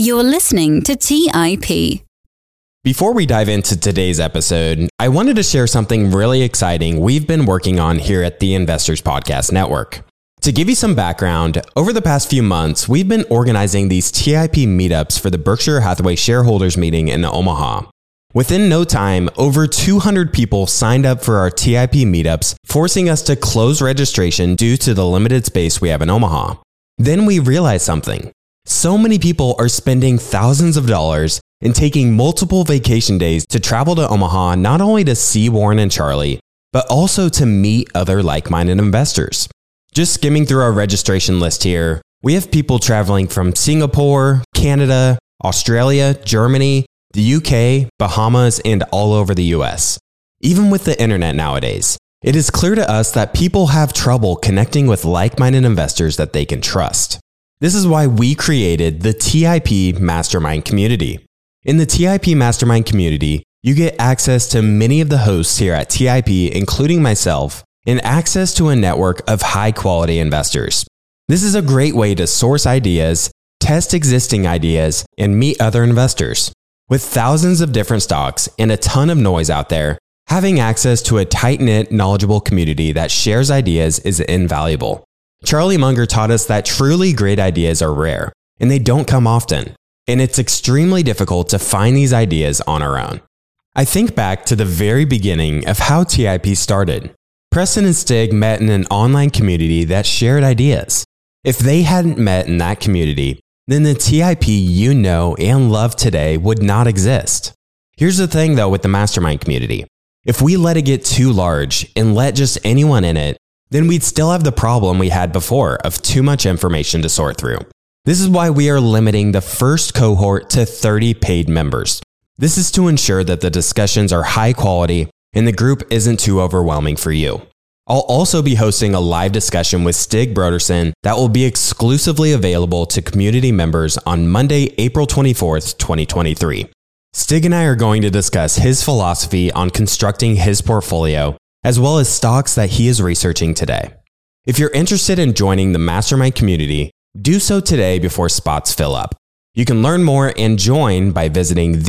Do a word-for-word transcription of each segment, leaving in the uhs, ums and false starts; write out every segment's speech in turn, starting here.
You're listening to T I P. Before we dive into today's episode, I wanted to share something really exciting we've been working on here at the Investors Podcast Network. To give you some background, over the past few months, we've been organizing these T I P meetups for the Berkshire Hathaway shareholders meeting in Omaha. Within no time, over two hundred people signed up for our T I P meetups, forcing us to close registration due to the limited space we have in Omaha. Then we realized something. So many people are spending thousands of dollars and taking multiple vacation days to travel to Omaha not only to see Warren and Charlie, but also to meet other like-minded investors. Just skimming through our registration list here, we have people traveling from Singapore, Canada, Australia, Germany, the U K, Bahamas, and all over the U S. Even with the internet nowadays, it is clear to us that people have trouble connecting with like-minded investors that they can trust. This is why we created the T I P Mastermind community. In the T I P Mastermind community, you get access to many of the hosts here at T I P, including myself, and access to a network of high-quality investors. This is a great way to source ideas, test existing ideas, and meet other investors. With thousands of different stocks and a ton of noise out there, having access to a tight-knit, knowledgeable community that shares ideas is invaluable. Charlie Munger taught us that truly great ideas are rare, and they don't come often, and it's extremely difficult to find these ideas on our own. I think back to the very beginning of how T I P started. Preston and Stig met in an online community that shared ideas. If they hadn't met in that community, then the T I P you know and love today would not exist. Here's the thing though with the mastermind community. If we let it get too large and let just anyone in it, then we'd still have the problem we had before of too much information to sort through. This is why we are limiting the first cohort to thirty paid members. This is to ensure that the discussions are high quality and the group isn't too overwhelming for you. I'll also be hosting a live discussion with Stig Brodersen that will be exclusively available to community members on Monday, April twenty-fourth, twenty twenty-three. Stig and I are going to discuss his philosophy on constructing his portfolio, as well as stocks that he is researching today. If you're interested in joining the Mastermind community, do so today before spots fill up. You can learn more and join by visiting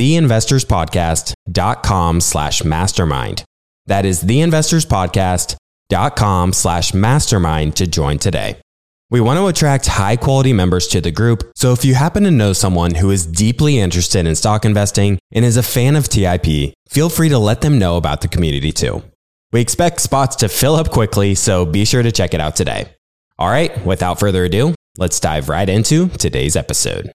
theinvestorspodcast.com slash mastermind. That is theinvestorspodcast.com slash mastermind to join today. We want to attract high-quality members to the group, so if you happen to know someone who is deeply interested in stock investing and is a fan of T I P, feel free to let them know about the community too. We expect spots to fill up quickly, so be sure to check it out today. All right, without further ado, let's dive right into today's episode.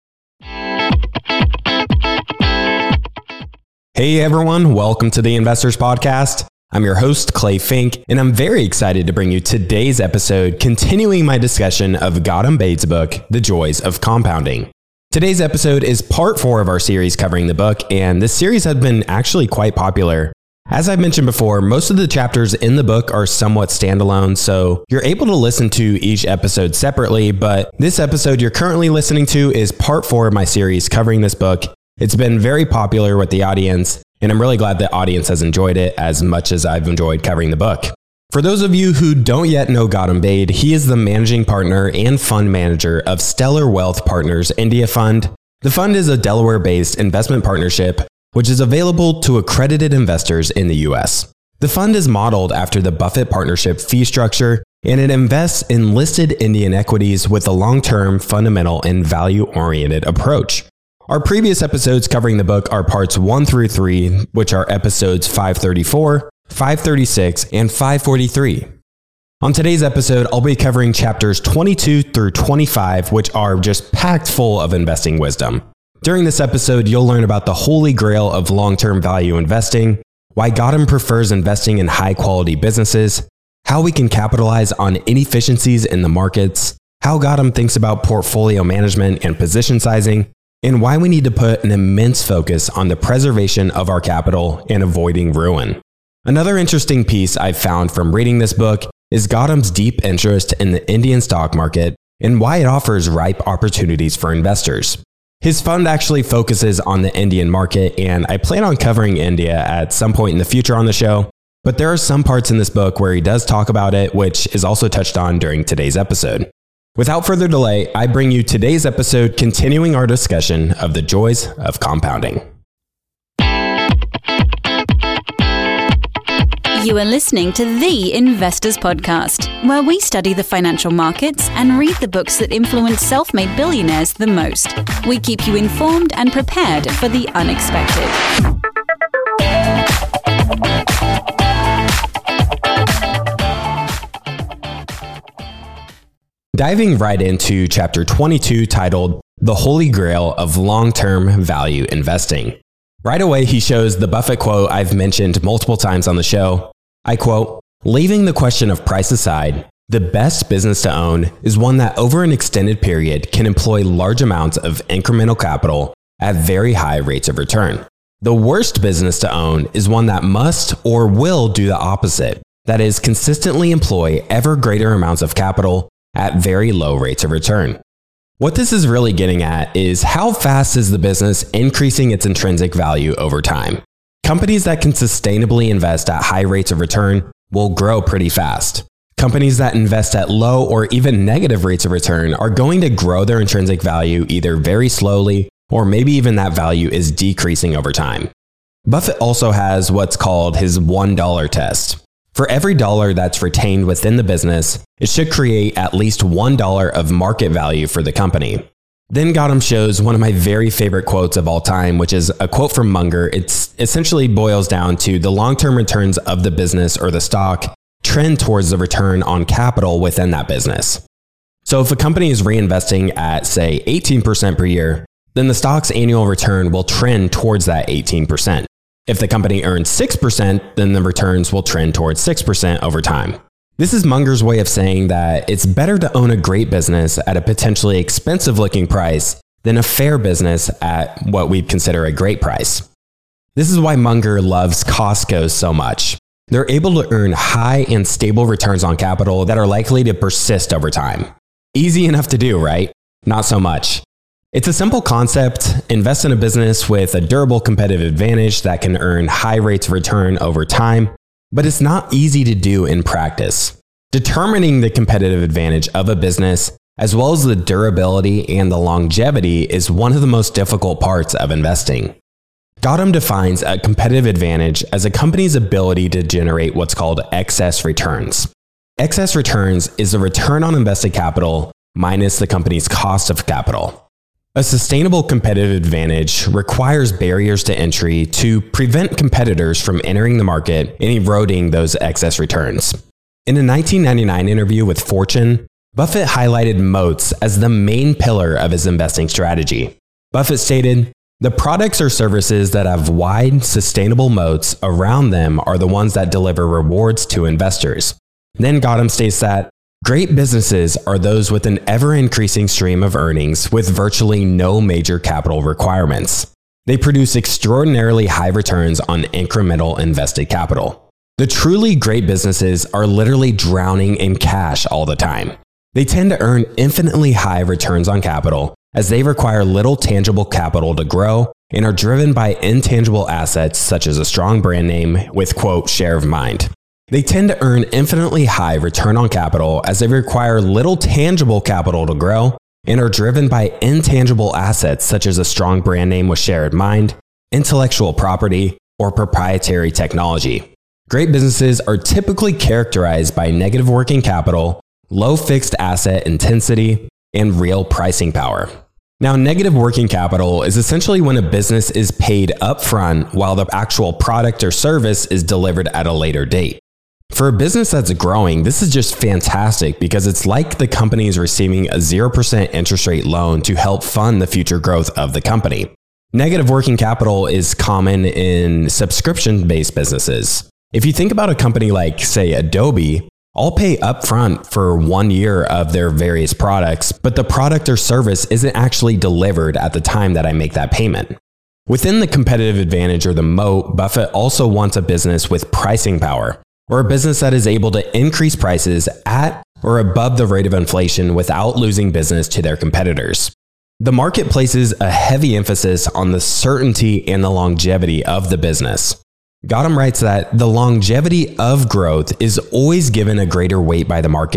Hey everyone, welcome to the Investors Podcast. I'm your host, Clay Fink, and I'm very excited to bring you today's episode, continuing my discussion of Gautam Baid's book, The Joys of Compounding. Today's episode is part four of our series covering the book, and this series has been actually quite popular. As I mentioned before, most of the chapters in the book are somewhat standalone, so you're able to listen to each episode separately, but this episode you're currently listening to is part four of my series covering this book. It's been very popular with the audience, and I'm really glad the audience has enjoyed it as much as I've enjoyed covering the book. For those of you who don't yet know Gautam Baid, he is the managing partner and fund manager of Stellar Wealth Partners India Fund. The fund is a Delaware-based investment partnership which is available to accredited investors in the U S. The fund is modeled after the Buffett Partnership fee structure, and it invests in listed Indian equities with a long-term, fundamental, and value-oriented approach. Our previous episodes covering the book are parts one through three, which are episodes five thirty-four, five thirty-six, and five forty-three. On today's episode, I'll be covering chapters twenty-two through twenty-five, which are just packed full of investing wisdom. During this episode, you'll learn about the holy grail of long-term value investing, why Gautam prefers investing in high-quality businesses, how we can capitalize on inefficiencies in the markets, how Gautam thinks about portfolio management and position sizing, and why we need to put an immense focus on the preservation of our capital and avoiding ruin. Another interesting piece I've found from reading this book is Gautam's deep interest in the Indian stock market and why it offers ripe opportunities for investors. His fund actually focuses on the Indian market, and I plan on covering India at some point in the future on the show, but there are some parts in this book where he does talk about it, which is also touched on during today's episode. Without further delay, I bring you today's episode continuing our discussion of the joys of compounding. You are listening to The Investors Podcast, where we study the financial markets and read the books that influence self-made billionaires the most. We keep you informed and prepared for the unexpected. Diving right into chapter twenty-two, titled The Holy Grail of Long-Term Value Investing. Right away, he shows the Buffett quote I've mentioned multiple times on the show. I quote, "Leaving the question of price aside, the best business to own is one that over an extended period can employ large amounts of incremental capital at very high rates of return. The worst business to own is one that must or will do the opposite, that is, consistently employ ever greater amounts of capital at very low rates of return." What this is really getting at is how fast is the business increasing its intrinsic value over time. Companies that can sustainably invest at high rates of return will grow pretty fast. Companies that invest at low or even negative rates of return are going to grow their intrinsic value either very slowly or maybe even that value is decreasing over time. Buffett also has what's called his one dollar test. For every dollar that's retained within the business, it should create at least one dollar of market value for the company. Then Gautam shows one of my very favorite quotes of all time, which is a quote from Munger. It essentially boils down to the long-term returns of the business or the stock trend towards the return on capital within that business. So if a company is reinvesting at, say, eighteen percent per year, then the stock's annual return will trend towards that eighteen percent. If the company earns six percent, then the returns will trend towards six percent over time. This is Munger's way of saying that it's better to own a great business at a potentially expensive looking price than a fair business at what we'd consider a great price. This is why Munger loves Costco so much. They're able to earn high and stable returns on capital that are likely to persist over time. Easy enough to do, right? Not so much. It's a simple concept. Invest in a business with a durable competitive advantage that can earn high rates of return over time, but it's not easy to do in practice. Determining the competitive advantage of a business, as well as the durability and the longevity, is one of the most difficult parts of investing. Gautam defines a competitive advantage as a company's ability to generate what's called excess returns. Excess returns is the return on invested capital minus the company's cost of capital. A sustainable competitive advantage requires barriers to entry to prevent competitors from entering the market and eroding those excess returns. In a nineteen ninety-nine interview with Fortune, Buffett highlighted moats as the main pillar of his investing strategy. Buffett stated, "The products or services that have wide, sustainable moats around them are the ones that deliver rewards to investors." Then Gautam states that great businesses are those with an ever-increasing stream of earnings with virtually no major capital requirements. They produce extraordinarily high returns on incremental invested capital. The truly great businesses are literally drowning in cash all the time. They tend to earn infinitely high returns on capital as they require little tangible capital to grow and are driven by intangible assets such as a strong brand name with, quote, share of mind. They tend to earn infinitely high return on capital as they require little tangible capital to grow and are driven by intangible assets such as a strong brand name with share of mind, intellectual property, or proprietary technology. Great businesses are typically characterized by negative working capital, low fixed asset intensity, and real pricing power. Now, negative working capital is essentially when a business is paid upfront while the actual product or service is delivered at a later date. For a business that's growing, this is just fantastic because it's like the company is receiving a zero percent interest rate loan to help fund the future growth of the company. Negative working capital is common in subscription-based businesses. If you think about a company like, say, Adobe, I'll pay upfront for one year of their various products, but the product or service isn't actually delivered at the time that I make that payment. Within the competitive advantage or the moat, Buffett also wants a business with pricing power, or a business that is able to increase prices at or above the rate of inflation without losing business to their competitors. The market places a heavy emphasis on the certainty and the longevity of the business. Gautam writes that the longevity of growth is always given a greater weight by the market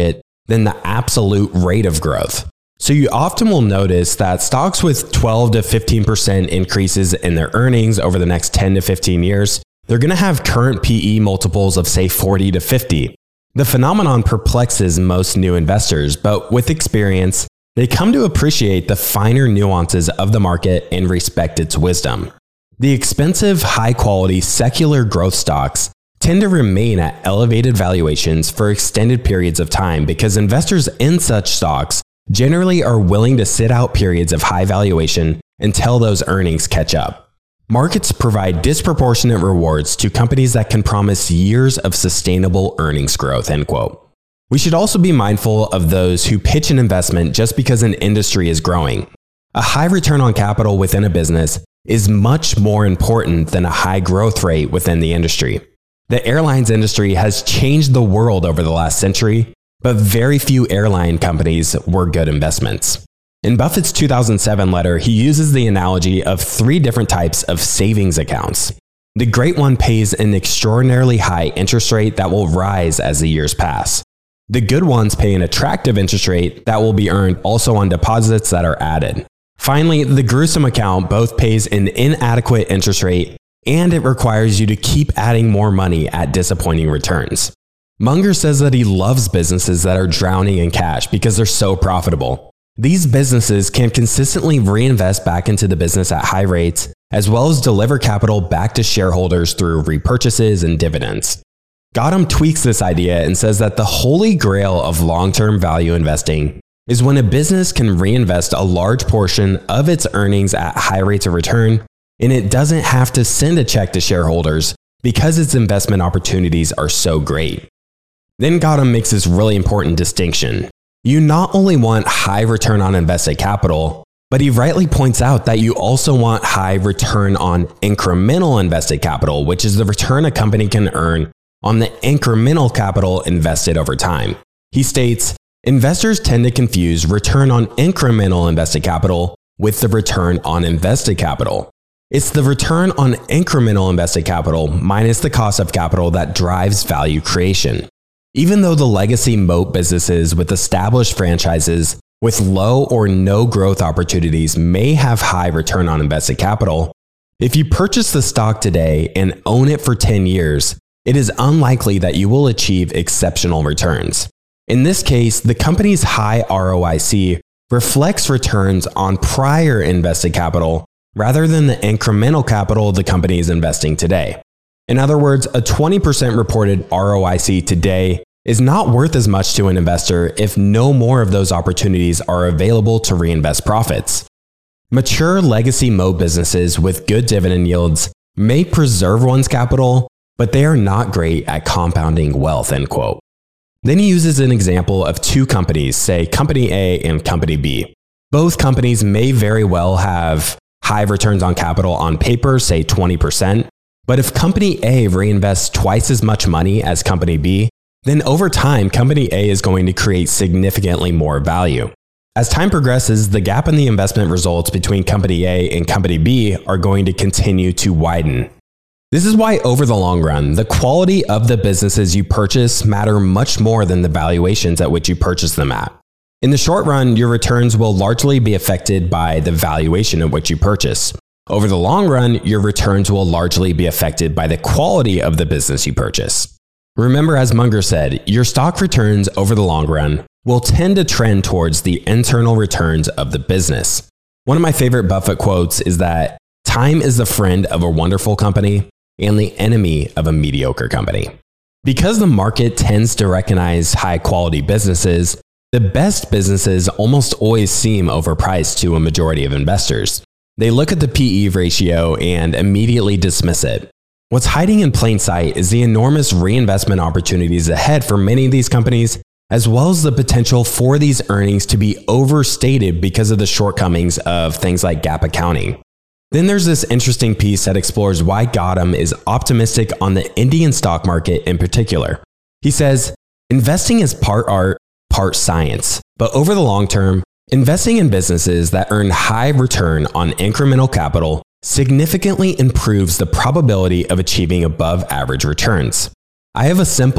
than the absolute rate of growth. So you often will notice that stocks with twelve to fifteen percent increases in their earnings over the next ten to fifteen years, they're going to have current P E multiples of say forty to fifty. The phenomenon perplexes most new investors, but with experience, they come to appreciate the finer nuances of the market and respect its wisdom. The expensive, high-quality, secular growth stocks tend to remain at elevated valuations for extended periods of time because investors in such stocks generally are willing to sit out periods of high valuation until those earnings catch up. Markets provide disproportionate rewards to companies that can promise years of sustainable earnings growth, end quote. We should also be mindful of those who pitch an investment just because an industry is growing. A high return on capital within a business is much more important than a high growth rate within the industry. The airlines industry has changed the world over the last century, but very few airline companies were good investments. In Buffett's two thousand seven letter, he uses the analogy of three different types of savings accounts. The great one pays an extraordinarily high interest rate that will rise as the years pass. The good ones pay an attractive interest rate that will be earned also on deposits that are added. Finally, the gruesome account both pays an inadequate interest rate and it requires you to keep adding more money at disappointing returns. Munger says that he loves businesses that are drowning in cash because they're so profitable. These businesses can consistently reinvest back into the business at high rates, as well as deliver capital back to shareholders through repurchases and dividends. Gautam tweaks this idea and says that the holy grail of long-term value investing is when a business can reinvest a large portion of its earnings at high rates of return, and it doesn't have to send a check to shareholders because its investment opportunities are so great. Then Gautam makes this really important distinction. You not only want high return on invested capital, but he rightly points out that you also want high return on incremental invested capital, which is the return a company can earn on the incremental capital invested over time. He states, investors tend to confuse return on incremental invested capital with the return on invested capital. It's the return on incremental invested capital minus the cost of capital that drives value creation. Even though the legacy moat businesses with established franchises with low or no growth opportunities may have high return on invested capital, if you purchase the stock today and own it for ten years, it is unlikely that you will achieve exceptional returns. In this case, the company's high R O I C reflects returns on prior invested capital rather than the incremental capital the company is investing today. In other words, a twenty percent reported R O I C today is not worth as much to an investor if no more of those opportunities are available to reinvest profits. Mature legacy moat businesses with good dividend yields may preserve one's capital, but they are not great at compounding wealth, end quote. Then he uses an example of two companies, say Company A and Company B. Both companies may very well have high returns on capital on paper, say twenty percent, but if Company A reinvests twice as much money as Company B, then over time, Company A is going to create significantly more value. As time progresses, the gap in the investment results between Company A and Company B are going to continue to widen. This is why over the long run, the quality of the businesses you purchase matter much more than the valuations at which you purchase them at. In the short run, your returns will largely be affected by the valuation at which you purchase. Over the long run, your returns will largely be affected by the quality of the business you purchase. Remember, as Munger said, your stock returns over the long run will tend to trend towards the internal returns of the business. One of my favorite Buffett quotes is that time is the friend of a wonderful company and the enemy of a mediocre company. Because the market tends to recognize high quality businesses, the best businesses almost always seem overpriced to a majority of investors. They look at the P E ratio and immediately dismiss it. What's hiding in plain sight is the enormous reinvestment opportunities ahead for many of these companies, as well as the potential for these earnings to be overstated because of the shortcomings of things like GAAP accounting. Then there's this interesting piece that explores why Gautam is optimistic on the Indian stock market in particular. He says, investing is part art, part science, but over the long term, investing in businesses that earn high return on incremental capital significantly improves the probability of achieving above average returns. I have a simple,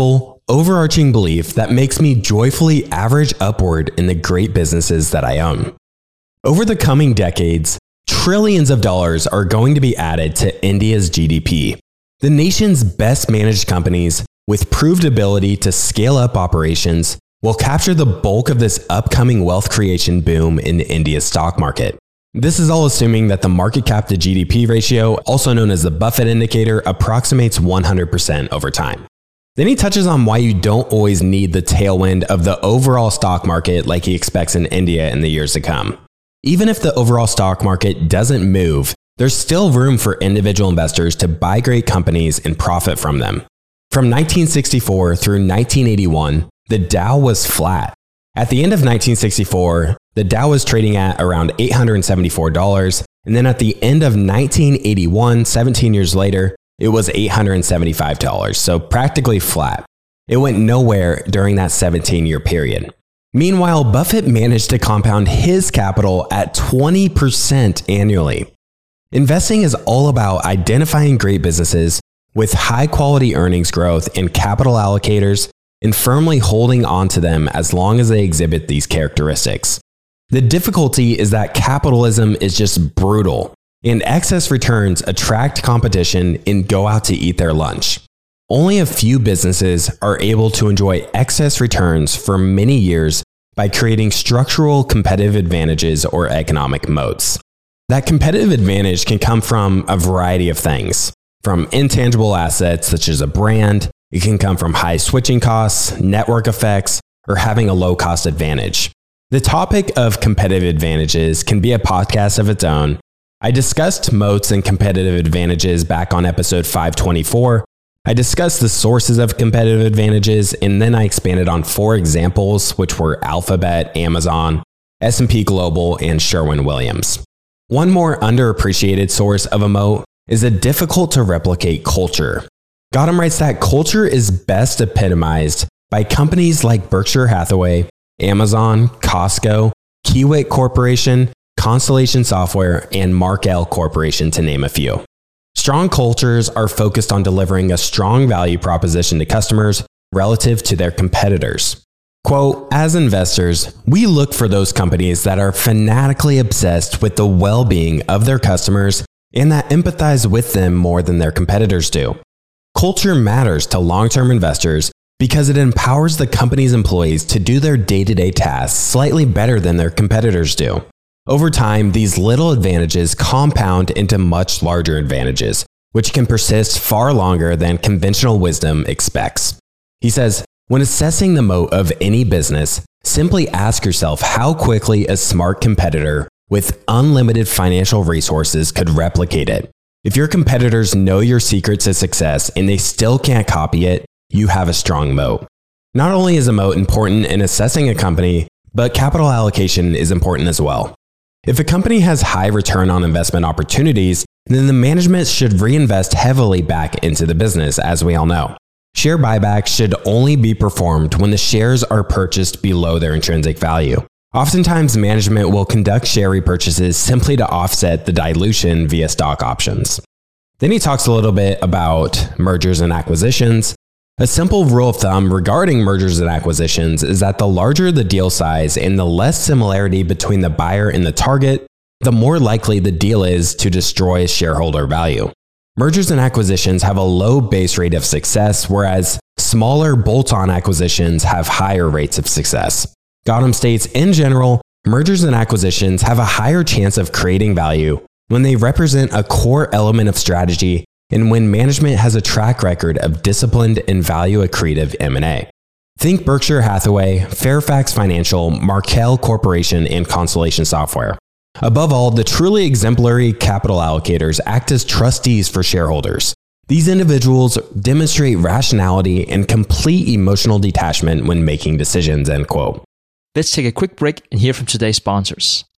overarching belief that makes me joyfully average upward in the great businesses that I own. Over the coming decades, trillions of dollars are going to be added to India's G D P. The nation's best managed companies with proved ability to scale up operations will capture the bulk of this upcoming wealth creation boom in India's stock market. This is all assuming that the market cap to G D P ratio, also known as the Buffett indicator, approximates one hundred percent over time. Then he touches on why you don't always need the tailwind of the overall stock market like he expects in India in the years to come. Even if the overall stock market doesn't move, there's still room for individual investors to buy great companies and profit from them. From nineteen sixty-four through nineteen eighty-one, the Dow was flat. At the end of nineteen sixty-four, the Dow was trading at around eight hundred seventy-four dollars, and then at the end of nineteen eighty-one, seventeen years later, it was eight hundred seventy-five dollars, so practically flat. It went nowhere during that seventeen-year period. Meanwhile, Buffett managed to compound his capital at twenty percent annually. Investing is all about identifying great businesses with high-quality earnings growth and capital allocators and firmly holding on to them as long as they exhibit these characteristics. The difficulty is that capitalism is just brutal, and excess returns attract competition and go out to eat their lunch. Only a few businesses are able to enjoy excess returns for many years by creating structural competitive advantages or economic moats. That competitive advantage can come from a variety of things, from intangible assets such as a brand. It can come from high switching costs, network effects, or having a low-cost advantage. The topic of competitive advantages can be a podcast of its own. I discussed moats and competitive advantages back on episode five twenty-four. I discussed the sources of competitive advantages, and then I expanded on four examples, which were Alphabet, Amazon, S and P Global, and Sherwin-Williams. One more underappreciated source of a moat is a difficult-to-replicate culture. Gautam writes that culture is best epitomized by companies like Berkshire Hathaway, Amazon, Costco, Kiewit Corporation, Constellation Software, and Markel Corporation, to name a few. Strong cultures are focused on delivering a strong value proposition to customers relative to their competitors. Quote, as investors, we look for those companies that are fanatically obsessed with the well-being of their customers and that empathize with them more than their competitors do. Culture matters to long-term investors because it empowers the company's employees to do their day-to-day tasks slightly better than their competitors do. Over time, these little advantages compound into much larger advantages, which can persist far longer than conventional wisdom expects. He says, when assessing the moat of any business, simply ask yourself how quickly a smart competitor with unlimited financial resources could replicate it. If your competitors know your secret to success and they still can't copy it, you have a strong moat. Not only is a moat important in assessing a company, but capital allocation is important as well. If a company has high return on investment opportunities, then the management should reinvest heavily back into the business, as we all know. Share buybacks should only be performed when the shares are purchased below their intrinsic value. Oftentimes, management will conduct share repurchases simply to offset the dilution via stock options. Then he talks a little bit about mergers and acquisitions. A simple rule of thumb regarding mergers and acquisitions is that the larger the deal size and the less similarity between the buyer and the target, the more likely the deal is to destroy shareholder value. Mergers and acquisitions have a low base rate of success, whereas smaller bolt-on acquisitions have higher rates of success. Gautam states, in general, mergers and acquisitions have a higher chance of creating value when they represent a core element of strategy and when management has a track record of disciplined and value-accretive M and A. Think Berkshire Hathaway, Fairfax Financial, Markel Corporation, and Constellation Software. Above all, the truly exemplary capital allocators act as trustees for shareholders. These individuals demonstrate rationality and complete emotional detachment when making decisions, end quote. Let's take a quick break and hear from today's sponsors.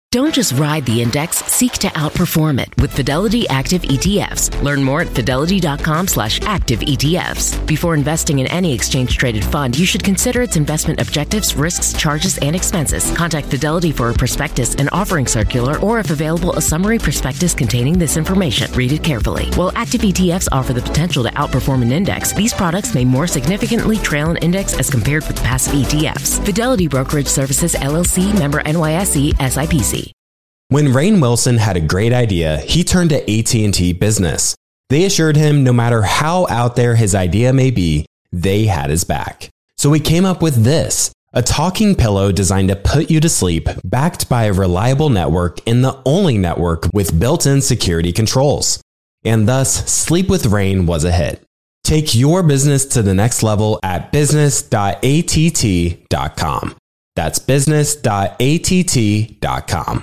Don't just ride the index, seek to outperform it with Fidelity Active E T Fs. Learn more at fidelity.com slash active ETFs. Before investing in any exchange-traded fund, you should consider its investment objectives, risks, charges, and expenses. Contact Fidelity for a prospectus and offering circular, or if available, a summary prospectus containing this information. Read it carefully. While active E T Fs offer the potential to outperform an index, these products may more significantly trail an index as compared with passive E T Fs. Fidelity Brokerage Services, L L C, member N Y S E, S I P C. When Rainn Wilson had a great idea, he turned to A T and T Business. They assured him no matter how out there his idea may be, they had his back. So he came up with this, a talking pillow designed to put you to sleep, backed by a reliable network and the only network with built-in security controls. And thus, Sleep with Rainn was a hit. Take your business to the next level at business dot A T T dot com. That's business dot A T T dot com.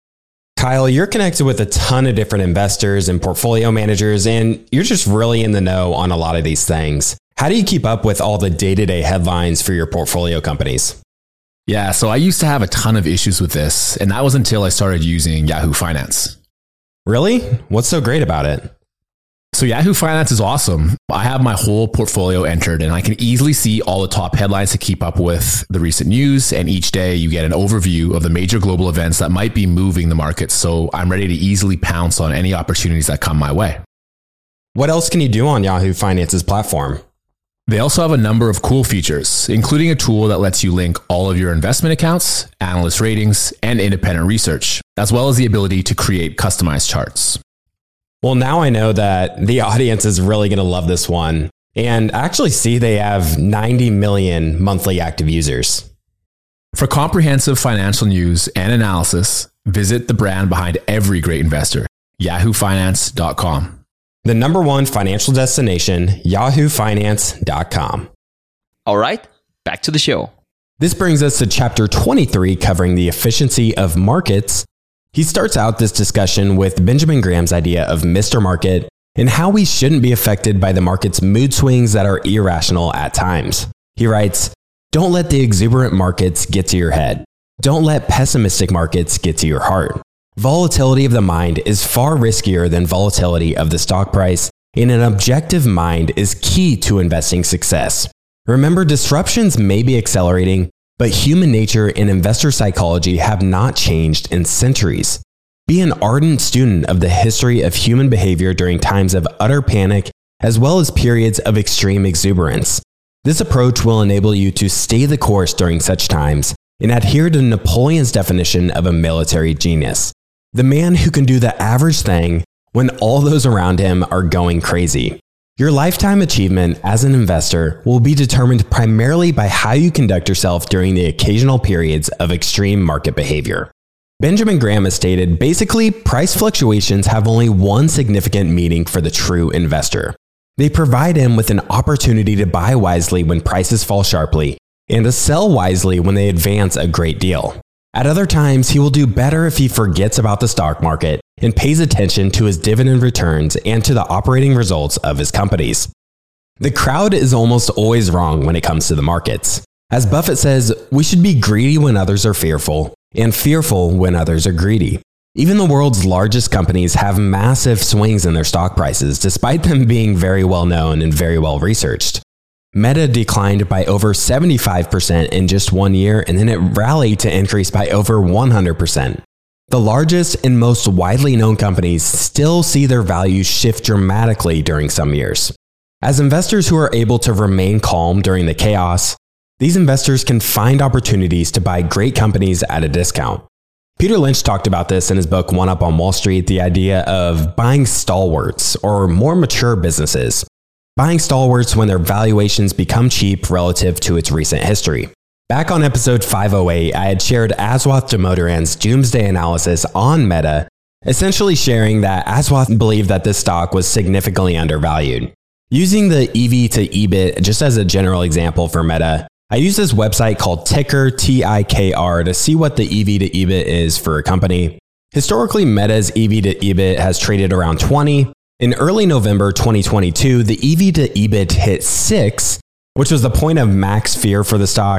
Kyle, you're connected with a ton of different investors and portfolio managers, and you're just really in the know on a lot of these things. How do you keep up with all the day-to-day headlines for your portfolio companies? Yeah, so I used to have a ton of issues with this, and that was until I started using Yahoo Finance. Really? What's so great about it? So Yahoo Finance is awesome. I have my whole portfolio entered and I can easily see all the top headlines to keep up with the recent news. And each day you get an overview of the major global events that might be moving the markets. So I'm ready to easily pounce on any opportunities that come my way. What else can you do on Yahoo Finance's platform? They also have a number of cool features, including a tool that lets you link all of your investment accounts, analyst ratings, and independent research, as well as the ability to create customized charts. Well, now I know that the audience is really going to love this one. And I actually see they have ninety million monthly active users. For comprehensive financial news and analysis, visit the brand behind every great investor, yahoo finance dot com. The number one financial destination, yahoo finance dot com. All right, back to the show. This brings us to chapter twenty-three, covering the efficiency of markets. He starts out this discussion with Benjamin Graham's idea of Mister Market and how we shouldn't be affected by the market's mood swings that are irrational at times. He writes, "Don't let the exuberant markets get to your head. Don't let pessimistic markets get to your heart. Volatility of the mind is far riskier than volatility of the stock price, and an objective mind is key to investing success. Remember, disruptions may be accelerating, but human nature and investor psychology have not changed in centuries. Be an ardent student of the history of human behavior during times of utter panic, as well as periods of extreme exuberance. This approach will enable you to stay the course during such times and adhere to Napoleon's definition of a military genius: the man who can do the average thing when all those around him are going crazy. Your lifetime achievement as an investor will be determined primarily by how you conduct yourself during the occasional periods of extreme market behavior." Benjamin Graham has stated, basically, price fluctuations have only one significant meaning for the true investor. They provide him with an opportunity to buy wisely when prices fall sharply and to sell wisely when they advance a great deal. At other times, he will do better if he forgets about the stock market and pays attention to his dividend returns and to the operating results of his companies. The crowd is almost always wrong when it comes to the markets. As Buffett says, we should be greedy when others are fearful, and fearful when others are greedy. Even the world's largest companies have massive swings in their stock prices, despite them being very well known and very well researched. Meta declined by over seventy-five percent in just one year, and then it rallied to increase by over one hundred percent. The largest and most widely known companies still see their values shift dramatically during some years. As investors who are able to remain calm during the chaos, these investors can find opportunities to buy great companies at a discount. Peter Lynch talked about this in his book One Up on Wall Street, the idea of buying stalwarts or more mature businesses. Buying stalwarts when their valuations become cheap relative to its recent history. Back on episode five oh eight, I had shared Aswath Damodaran's doomsday analysis on Meta, essentially sharing that Aswath believed that this stock was significantly undervalued. Using the E V to E B I T just as a general example for Meta, I used this website called Ticker, T I K R, to see what the E V to E B I T is for a company. Historically, Meta's E V to E B I T has traded around twenty. In early November twenty twenty-two, the E V to E B I T hit six, which was the point of max fear for the stock.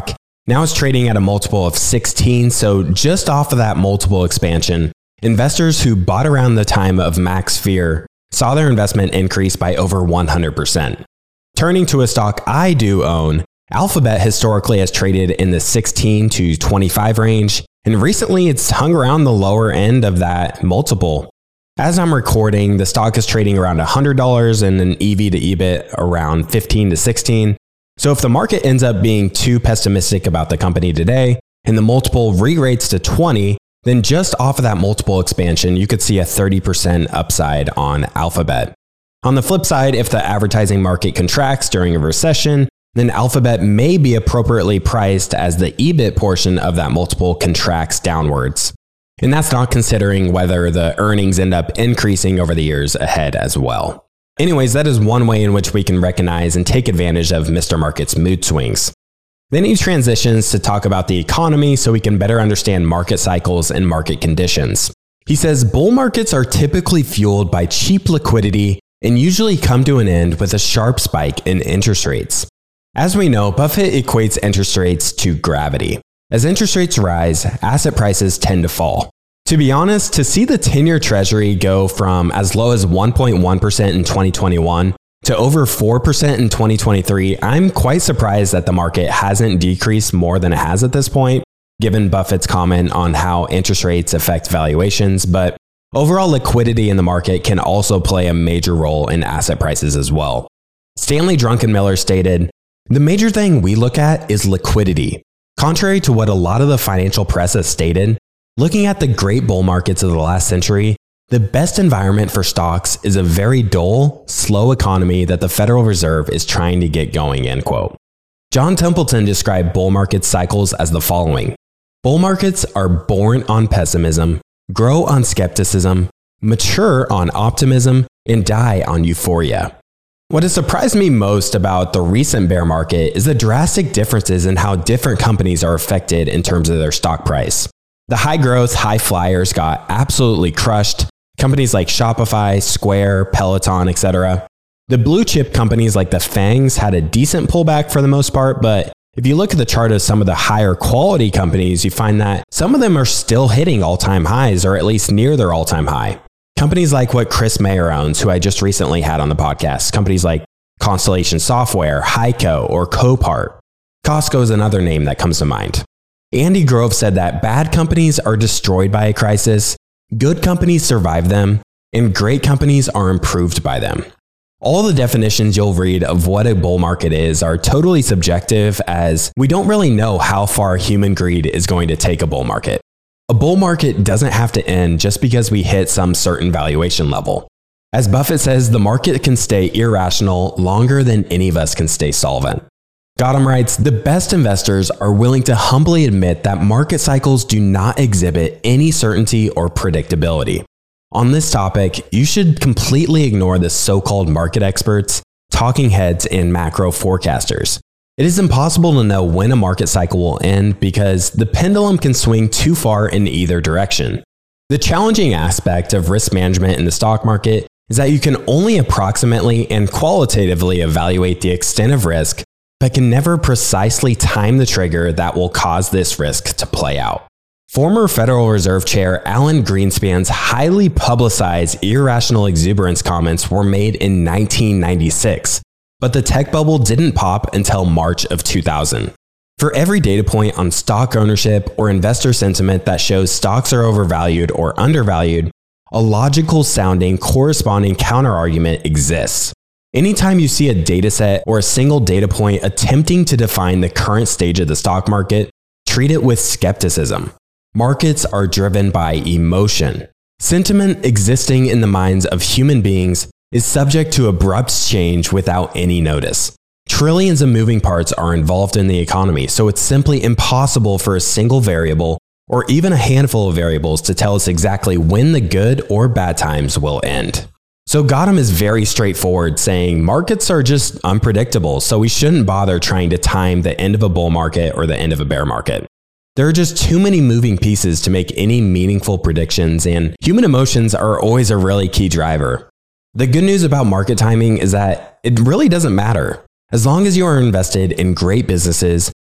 Now it's trading at a multiple of sixteen, so just off of that multiple expansion, investors who bought around the time of max fear saw their investment increase by over one hundred percent. Turning to a stock I do own, Alphabet historically has traded in the sixteen to twenty-five range, and recently it's hung around the lower end of that multiple. As I'm recording, the stock is trading around one hundred dollars and an E V to E B I T around fifteen to sixteen. So if the market ends up being too pessimistic about the company today and the multiple re-rates to twenty, then just off of that multiple expansion, you could see a thirty percent upside on Alphabet. On the flip side, if the advertising market contracts during a recession, then Alphabet may be appropriately priced as the E B I T portion of that multiple contracts downwards. And that's not considering whether the earnings end up increasing over the years ahead as well. Anyways, that is one way in which we can recognize and take advantage of Mister Market's mood swings. Then he transitions to talk about the economy so we can better understand market cycles and market conditions. He says bull markets are typically fueled by cheap liquidity and usually come to an end with a sharp spike in interest rates. As we know, Buffett equates interest rates to gravity. As interest rates rise, asset prices tend to fall. To be honest, to see the ten-year treasury go from as low as one point one percent in twenty twenty-one to over four percent in twenty twenty-three, I'm quite surprised that the market hasn't decreased more than it has at this point, given Buffett's comment on how interest rates affect valuations, but overall liquidity in the market can also play a major role in asset prices as well. Stanley Druckenmiller stated, "The major thing we look at is liquidity. Contrary to what a lot of the financial press has stated, looking at the great bull markets of the last century, the best environment for stocks is a very dull, slow economy that the Federal Reserve is trying to get going," end quote. John Templeton described bull market cycles as the following. Bull markets are born on pessimism, grow on skepticism, mature on optimism, and die on euphoria. What has surprised me most about the recent bear market is the drastic differences in how different companies are affected in terms of their stock price. The high growth, high flyers got absolutely crushed. Companies like Shopify, Square, Peloton, et cetera. The blue chip companies like the FANGs had a decent pullback for the most part, but if you look at the chart of some of the higher quality companies, you find that some of them are still hitting all-time highs or at least near their all-time high. Companies like what Chris Mayer owns, who I just recently had on the podcast, companies like Constellation Software, Heiko, or Copart. Costco is another name that comes to mind. Andy Grove said that bad companies are destroyed by a crisis, good companies survive them, and great companies are improved by them. All the definitions you'll read of what a bull market is are totally subjective, as we don't really know how far human greed is going to take a bull market. A bull market doesn't have to end just because we hit some certain valuation level. As Buffett says, the market can stay irrational longer than any of us can stay solvent. Gautam writes, "The best investors are willing to humbly admit that market cycles do not exhibit any certainty or predictability. On this topic, you should completely ignore the so-called market experts, talking heads, and macro forecasters. It is impossible to know when a market cycle will end because the pendulum can swing too far in either direction. The challenging aspect of risk management in the stock market is that you can only approximately and qualitatively evaluate the extent of risk, but can never precisely time the trigger that will cause this risk to play out." Former Federal Reserve Chair Alan Greenspan's highly publicized irrational exuberance comments were made in nineteen ninety-six. But the tech bubble didn't pop until March of two thousand. For every data point on stock ownership or investor sentiment that shows stocks are overvalued or undervalued, a logical sounding corresponding counterargument exists. Anytime you see a data set or a single data point attempting to define the current stage of the stock market, treat it with skepticism. Markets are driven by emotion. Sentiment existing in the minds of human beings is subject to abrupt change without any notice. Trillions of moving parts are involved in the economy, so it's simply impossible for a single variable or even a handful of variables to tell us exactly when the good or bad times will end. So Gautam is very straightforward, saying markets are just unpredictable, so we shouldn't bother trying to time the end of a bull market or the end of a bear market. There are just too many moving pieces to make any meaningful predictions, and human emotions are always a really key driver. The good news about market timing is that it really doesn't matter. As long as you are invested in great businesses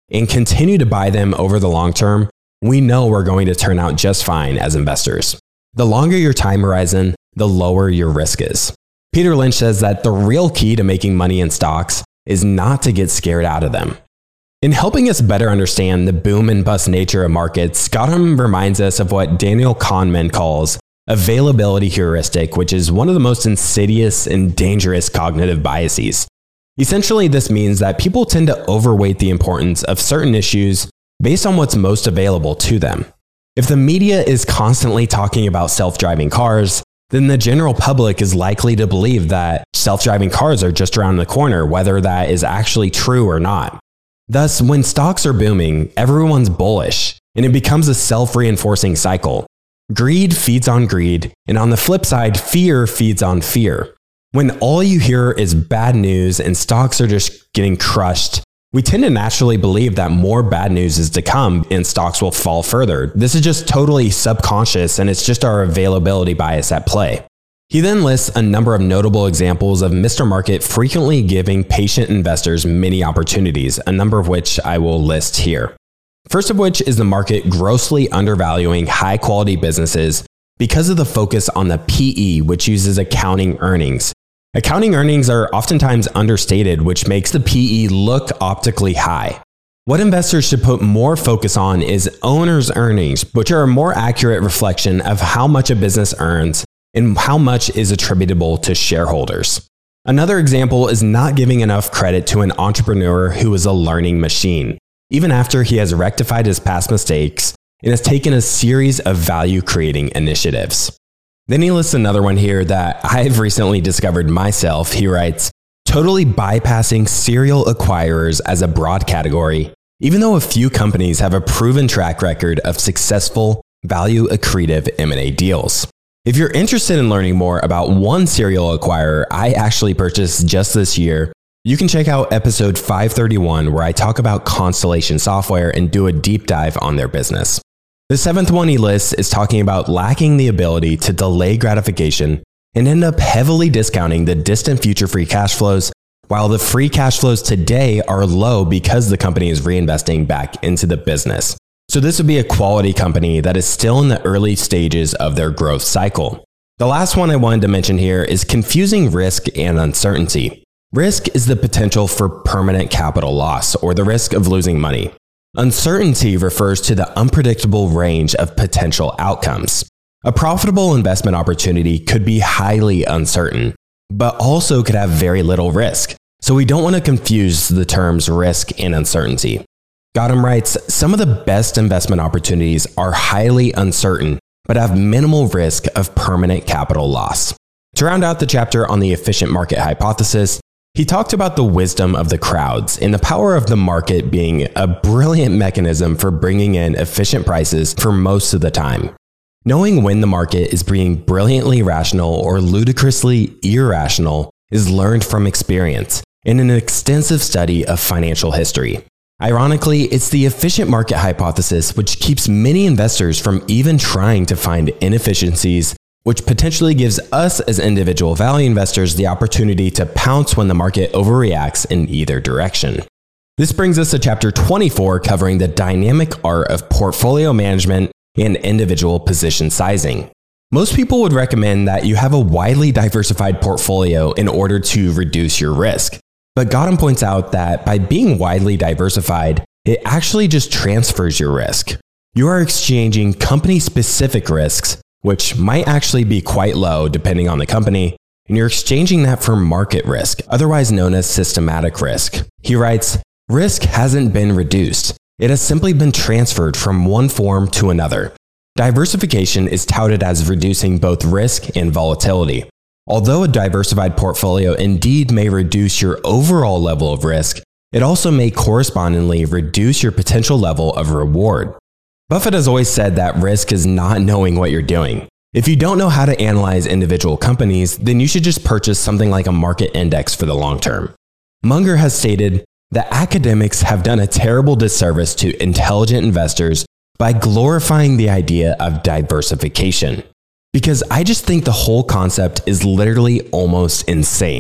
and continue to buy them over the long term, we know we're going to turn out just fine as investors. The longer your time horizon, the lower your risk is. Peter Lynch says that the real key to making money in stocks is not to get scared out of them. In helping us better understand the boom and bust nature of markets, Gautam reminds us of what Daniel Kahneman calls availability heuristic, which is one of the most insidious and dangerous cognitive biases. Essentially, this means that people tend to overweight the importance of certain issues based on what's most available to them. If the media is constantly talking about self-driving cars, then the general public is likely to believe that self-driving cars are just around the corner, whether that is actually true or not. Thus, when stocks are booming, everyone's bullish, and it becomes a self-reinforcing cycle. Greed feeds on greed, and on the flip side, fear feeds on fear. When all you hear is bad news and stocks are just getting crushed, we tend to naturally believe that more bad news is to come and stocks will fall further. This is just totally subconscious, and it's just our availability bias at play. He then lists a number of notable examples of Mister Market frequently giving patient investors many opportunities, a number of which I will list here. First of which is the market grossly undervaluing high-quality businesses because of the focus on the P E, which uses accounting earnings. Accounting earnings are oftentimes understated, which makes the P E look optically high. What investors should put more focus on is owners' earnings, which are a more accurate reflection of how much a business earns and how much is attributable to shareholders. Another example is not giving enough credit to an entrepreneur who is a learning machine, even after he has rectified his past mistakes and has taken a series of value-creating initiatives. Then he lists another one here that I've recently discovered myself. He writes, totally bypassing serial acquirers as a broad category, even though a few companies have a proven track record of successful, value-accretive M and A deals. If you're interested in learning more about one serial acquirer I actually purchased just this year, you can check out episode five thirty-one, where I talk about Constellation Software and do a deep dive on their business. The seventh one he lists is talking about lacking the ability to delay gratification and end up heavily discounting the distant future free cash flows, while the free cash flows today are low because the company is reinvesting back into the business. So this would be a quality company that is still in the early stages of their growth cycle. The last one I wanted to mention here is confusing risk and uncertainty. Risk is the potential for permanent capital loss, or the risk of losing money. Uncertainty refers to the unpredictable range of potential outcomes. A profitable investment opportunity could be highly uncertain, but also could have very little risk. So we don't want to confuse the terms risk and uncertainty. Gautam writes, some of the best investment opportunities are highly uncertain, but have minimal risk of permanent capital loss. To round out the chapter on the efficient market hypothesis, he talked about the wisdom of the crowds and the power of the market being a brilliant mechanism for bringing in efficient prices for most of the time. Knowing when the market is being brilliantly rational or ludicrously irrational is learned from experience and an extensive study of financial history. Ironically, it's the efficient market hypothesis which keeps many investors from even trying to find inefficiencies, which potentially gives us as individual value investors the opportunity to pounce when the market overreacts in either direction. This brings us to chapter twenty-four, covering the dynamic art of portfolio management and individual position sizing. Most people would recommend that you have a widely diversified portfolio in order to reduce your risk. But Gautam points out that by being widely diversified, it actually just transfers your risk. You are exchanging company-specific risks, which might actually be quite low depending on the company, and you're exchanging that for market risk, otherwise known as systematic risk. He writes, risk hasn't been reduced. It has simply been transferred from one form to another. Diversification is touted as reducing both risk and volatility. Although a diversified portfolio indeed may reduce your overall level of risk, it also may correspondingly reduce your potential level of reward. Buffett has always said that risk is not knowing what you're doing. If you don't know how to analyze individual companies, then you should just purchase something like a market index for the long term. Munger has stated that academics have done a terrible disservice to intelligent investors by glorifying the idea of diversification. Because I just think the whole concept is literally almost insane.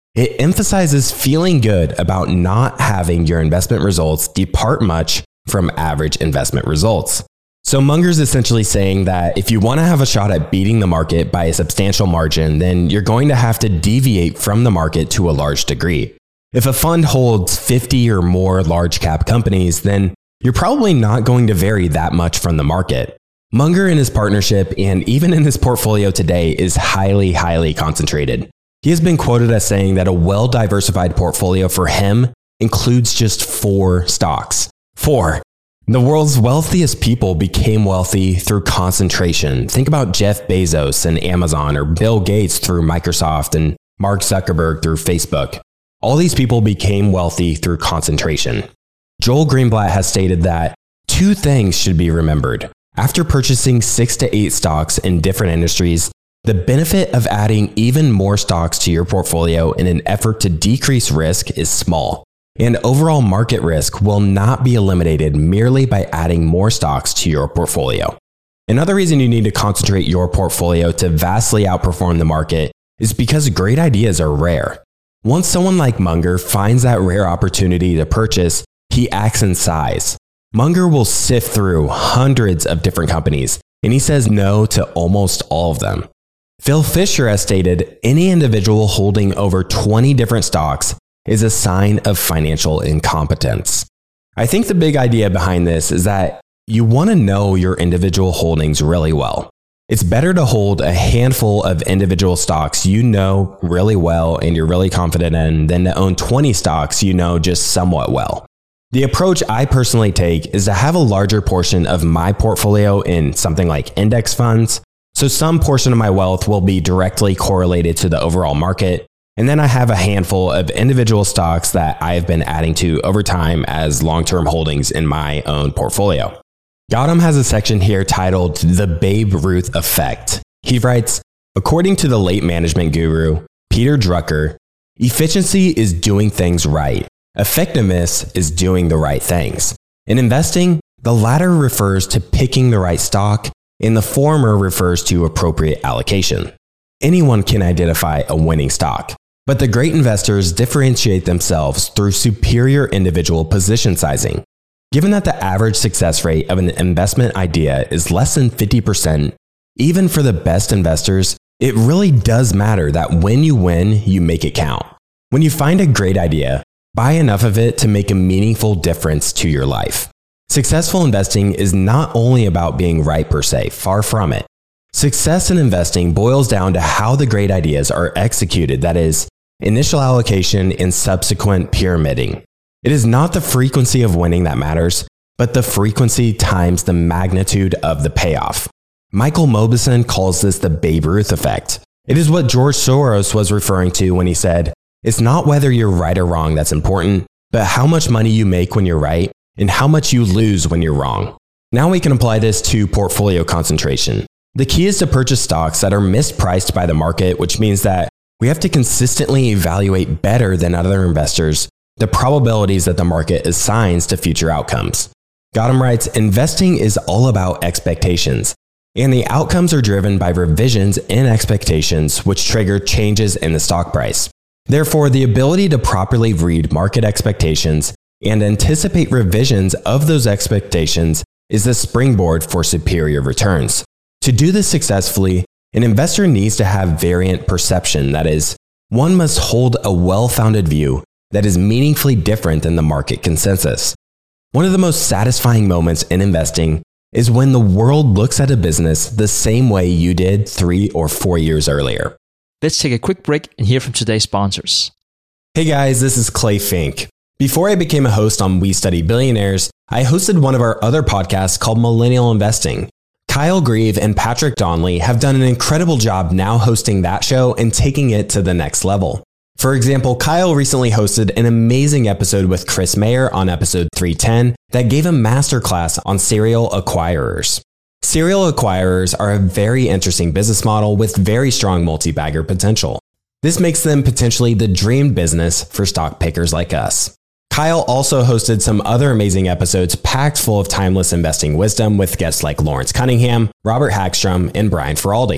It emphasizes feeling good about not having your investment results depart much from average investment results. So Munger's essentially saying that if you want to have a shot at beating the market by a substantial margin, then you're going to have to deviate from the market to a large degree. If a fund holds fifty or more large cap companies, then you're probably not going to vary that much from the market. Munger in his partnership and even in his portfolio today is highly, highly concentrated. He has been quoted as saying that a well-diversified portfolio for him includes just four stocks. Four. The world's wealthiest people became wealthy through concentration. Think about Jeff Bezos and Amazon, or Bill Gates through Microsoft, and Mark Zuckerberg through Facebook. All these people became wealthy through concentration. Joel Greenblatt has stated that two things should be remembered. After purchasing six to eight stocks in different industries, the benefit of adding even more stocks to your portfolio in an effort to decrease risk is small, and overall market risk will not be eliminated merely by adding more stocks to your portfolio. Another reason you need to concentrate your portfolio to vastly outperform the market is because great ideas are rare. Once someone like Munger finds that rare opportunity to purchase, he acts in size. Munger will sift through hundreds of different companies, and he says no to almost all of them. Phil Fisher has stated, any individual holding over twenty different stocks is a sign of financial incompetence. I think the big idea behind this is that you want to know your individual holdings really well. It's better to hold a handful of individual stocks you know really well and you're really confident in than to own twenty stocks you know just somewhat well. The approach I personally take is to have a larger portion of my portfolio in something like index funds. So some portion of my wealth will be directly correlated to the overall market. And then I have a handful of individual stocks that I've been adding to over time as long-term holdings in my own portfolio. Gautam has a section here titled The Babe Ruth Effect. He writes, according to the late management guru, Peter Drucker, efficiency is doing things right. Effectiveness is doing the right things. In investing, the latter refers to picking the right stock, and the former refers to appropriate allocation. Anyone can identify a winning stock, but the great investors differentiate themselves through superior individual position sizing. Given that the average success rate of an investment idea is less than fifty percent, even for the best investors, it really does matter that when you win, you make it count. When you find a great idea, buy enough of it to make a meaningful difference to your life. Successful investing is not only about being right per se, far from it. Success in investing boils down to how the great ideas are executed, that is, initial allocation and subsequent pyramiding. It is not the frequency of winning that matters, but the frequency times the magnitude of the payoff. Michael Mauboussin calls this the Babe Ruth effect. It is what George Soros was referring to when he said, it's not whether you're right or wrong that's important, but how much money you make when you're right and how much you lose when you're wrong. Now we can apply this to portfolio concentration. The key is to purchase stocks that are mispriced by the market, which means that we have to consistently evaluate better than other investors the probabilities that the market assigns to future outcomes. Gautam writes, investing is all about expectations, and the outcomes are driven by revisions in expectations, which trigger changes in the stock price. Therefore, the ability to properly read market expectations and anticipate revisions of those expectations is the springboard for superior returns. To do this successfully, an investor needs to have variant perception. That is, one must hold a well-founded view that is meaningfully different than the market consensus. One of the most satisfying moments in investing is when the world looks at a business the same way you did three or four years earlier. Let's take a quick break and hear from today's sponsors. Hey guys, this is Clay Fink. Before I became a host on We Study Billionaires, I hosted one of our other podcasts called Millennial Investing. Kyle Grieve and Patrick Donnelly have done an incredible job now hosting that show and taking it to the next level. For example, Kyle recently hosted an amazing episode with Chris Mayer on episode three ten that gave a masterclass on serial acquirers. Serial acquirers are a very interesting business model with very strong multi-bagger potential. This makes them potentially the dream business for stock pickers like us. Kyle also hosted some other amazing episodes packed full of timeless investing wisdom with guests like Lawrence Cunningham, Robert Hagstrom, and Brian Feraldi.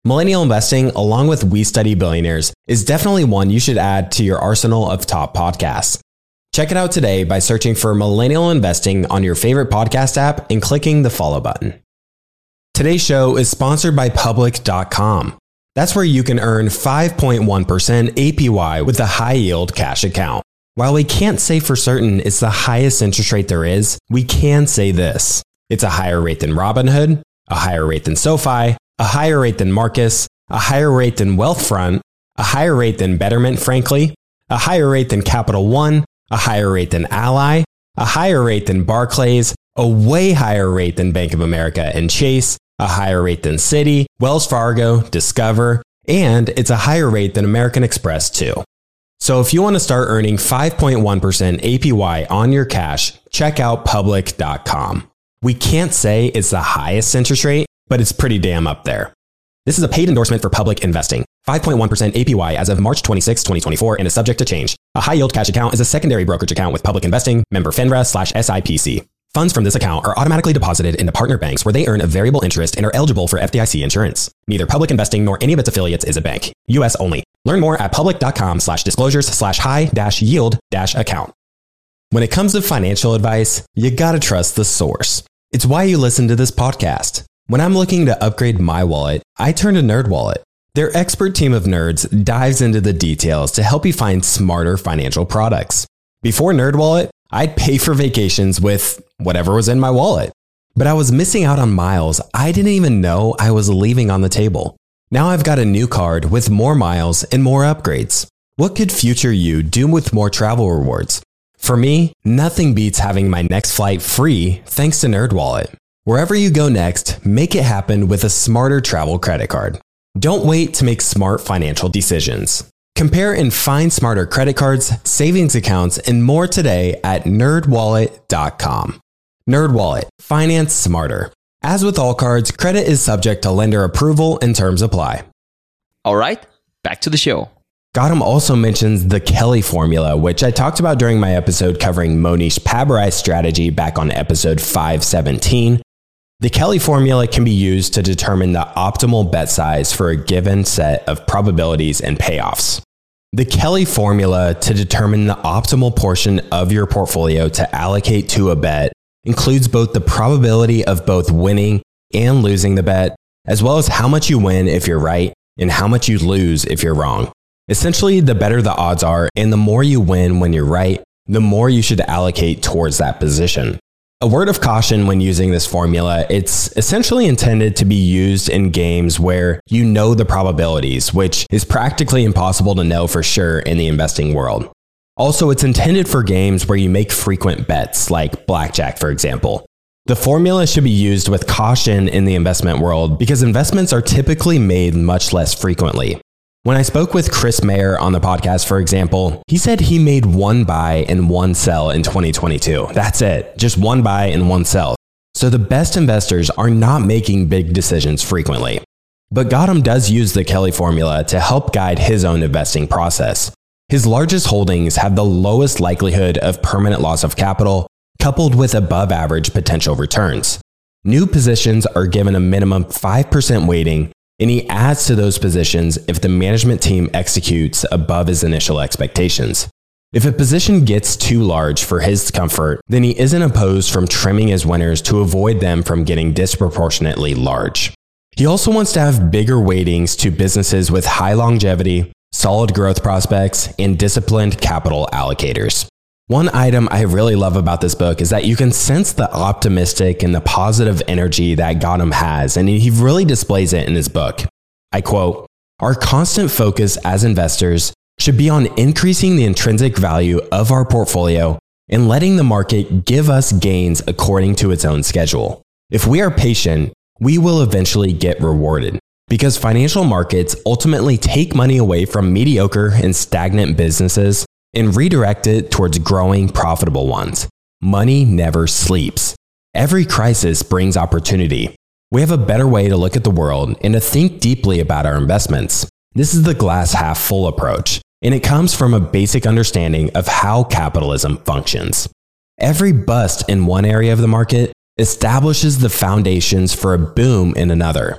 Millennial investing, along with We Study Billionaires, is definitely one you should add to your arsenal of top podcasts. Check it out today by searching for Millennial Investing on your favorite podcast app and clicking the follow button. Today's show is sponsored by Public dot com. That's where you can earn five point one percent A P Y with a high-yield cash account. While we can't say for certain it's the highest interest rate there is, we can say this. It's a higher rate than Robinhood, a higher rate than SoFi, a higher rate than Marcus, a higher rate than Wealthfront, a higher rate than Betterment, frankly, a higher rate than Capital One, a higher rate than Ally, a higher rate than Barclays, a way higher rate than Bank of America and Chase, a higher rate than Citi, Wells Fargo, Discover, and it's a higher rate than American Express too. So if you want to start earning five point one percent A P Y on your cash, check out Public dot com. We can't say it's the highest interest rate, but it's pretty damn up there. This is a paid endorsement for Public Investing. five point one percent A P Y as of March twenty-sixth, twenty twenty-four, and is subject to change. A high-yield cash account is a secondary brokerage account with Public Investing, member FINRA slash S I P C. Funds from this account are automatically deposited into partner banks where they earn a variable interest and are eligible for F D I C insurance. Neither Public Investing nor any of its affiliates is a bank. U S only. Learn more at public dot com slash disclosures slash high dash yield dash account. When it comes to financial advice, you gotta trust the source. It's why you listen to this podcast. When I'm looking to upgrade my wallet, I turn to NerdWallet. Their expert team of nerds dives into the details to help you find smarter financial products. Before NerdWallet, I'd pay for vacations with whatever was in my wallet. But I was missing out on miles I didn't even know I was leaving on the table. Now I've got a new card with more miles and more upgrades. What could future you do with more travel rewards? For me, nothing beats having my next flight free thanks to NerdWallet. Wherever you go next, make it happen with a smarter travel credit card. Don't wait to make smart financial decisions. Compare and find smarter credit cards, savings accounts, and more today at nerd wallet dot com. NerdWallet. Finance smarter. As with all cards, credit is subject to lender approval and terms apply. All right, back to the show. Gautam also mentions the Kelly formula, which I talked about during my episode covering Mohnish Pabarai's strategy back on episode five seventeen. The Kelly formula can be used to determine the optimal bet size for a given set of probabilities and payoffs. The Kelly formula to determine the optimal portion of your portfolio to allocate to a bet includes both the probability of both winning and losing the bet, as well as how much you win if you're right and how much you lose if you're wrong. Essentially, the better the odds are and the more you win when you're right, the more you should allocate towards that position. A word of caution when using this formula, it's essentially intended to be used in games where you know the probabilities, which is practically impossible to know for sure in the investing world. Also, it's intended for games where you make frequent bets, like blackjack, for example. The formula should be used with caution in the investment world because investments are typically made much less frequently. When I spoke with Chris Mayer on the podcast, for example, he said he made one buy and one sell in twenty twenty-two. That's it. Just one buy and one sell. So the best investors are not making big decisions frequently. But Gautam does use the Kelly formula to help guide his own investing process. His largest holdings have the lowest likelihood of permanent loss of capital, coupled with above average potential returns. New positions are given a minimum five percent weighting, and he adds to those positions if the management team executes above his initial expectations. If a position gets too large for his comfort, then he isn't opposed from trimming his winners to avoid them from getting disproportionately large. He also wants to have bigger weightings to businesses with high longevity, solid growth prospects, and disciplined capital allocators. One item I really love about this book is that you can sense the optimistic and the positive energy that Gautam has, and he really displays it in his book. I quote, "Our constant focus as investors should be on increasing the intrinsic value of our portfolio and letting the market give us gains according to its own schedule. If we are patient, we will eventually get rewarded, because financial markets ultimately take money away from mediocre and stagnant businesses and redirect it towards growing, profitable ones. Money never sleeps. Every crisis brings opportunity. We have a better way to look at the world and to think deeply about our investments. This is the glass half full approach, and it comes from a basic understanding of how capitalism functions. Every bust in one area of the market establishes the foundations for a boom in another.